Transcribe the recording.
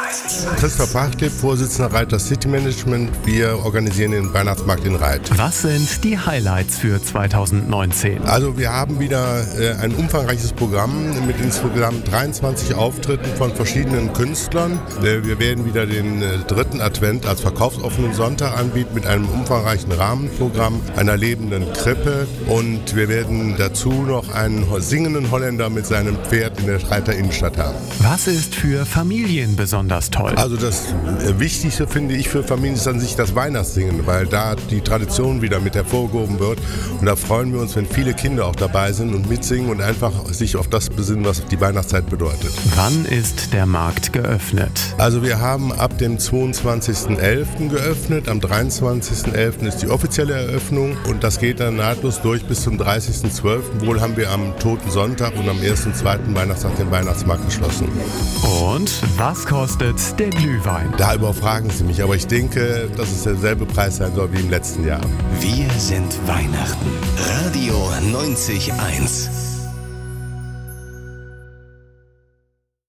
Christoph Bachtipp, Vorsitzender Reiter City Management. Wir organisieren den Weihnachtsmarkt in Reit. Was sind die Highlights für 2019? Also wir haben wieder ein umfangreiches Programm mit insgesamt 23 Auftritten von verschiedenen Künstlern. Wir werden wieder den dritten Advent als verkaufsoffenen Sonntag anbieten mit einem umfangreichen Rahmenprogramm, einer lebenden Krippe, und wir werden dazu noch einen singenden Holländer mit seinem Pferd in der Reiter Innenstadt haben. Was ist für Familien besonders toll? Also das Wichtigste, finde ich, für Familien ist an sich das Weihnachtssingen, weil da die Tradition wieder mit hervorgehoben wird. Und da freuen wir uns, wenn viele Kinder auch dabei sind und mitsingen und einfach sich auf das besinnen, was die Weihnachtszeit bedeutet. Wann ist der Markt geöffnet? Also wir haben ab dem 22.11. geöffnet. Am 23.11. ist die offizielle Eröffnung und das geht dann nahtlos durch bis zum 30.12. Wohl haben wir am Toten Sonntag und am 1. und 2. Weihnachtstag den Weihnachtsmarkt geschlossen. Und was kostet der Glühwein? Da überfragen Sie mich, aber ich denke, dass es derselbe Preis sein soll wie im letzten Jahr. Wir sind Weihnachten. Radio 90.1.